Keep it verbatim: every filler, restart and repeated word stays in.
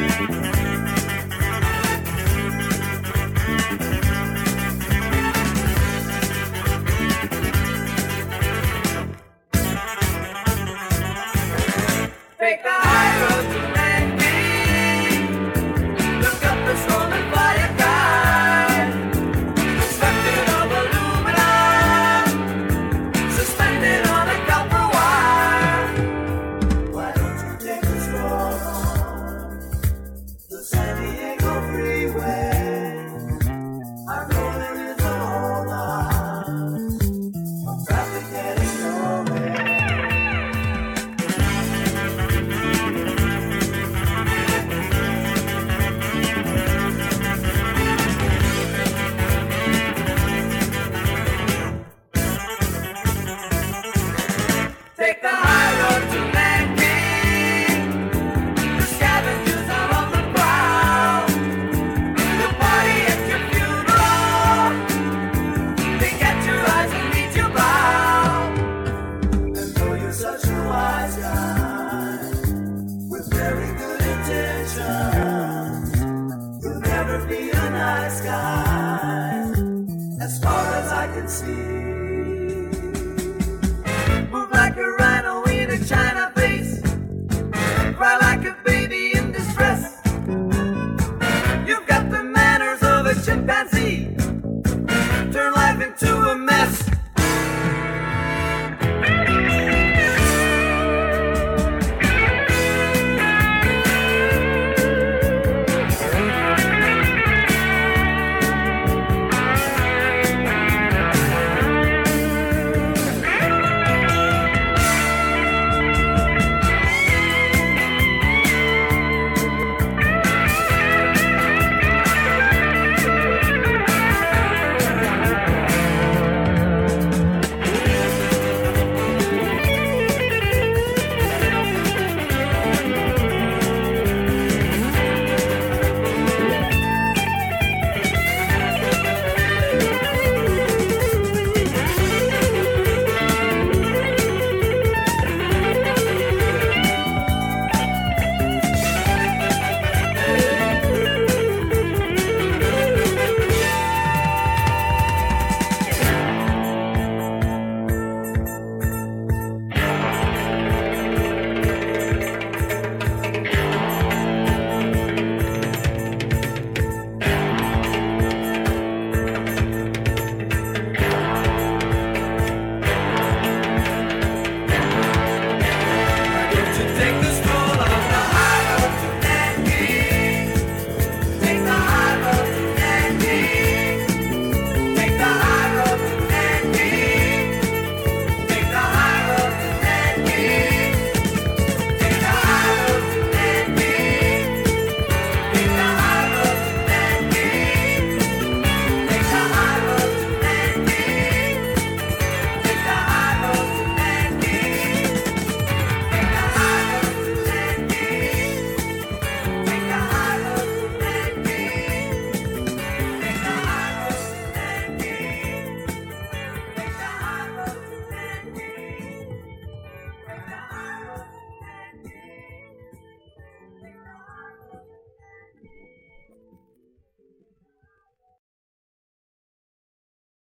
Take the high road to landing. Look up the storm and fire guide. Constructed of aluminum, suspended on a copper wire. Why don't you take a stroll on the San Diego freeway? I know there is a whole lot of traffic heading your way. Take the high road to Nanking. The scavengers are on the prowl. The party at your funeral. They catch your eyes and meet your bow. And though you're such a wise guy with very good intentions, you'll never be a nice guy as far as I can see.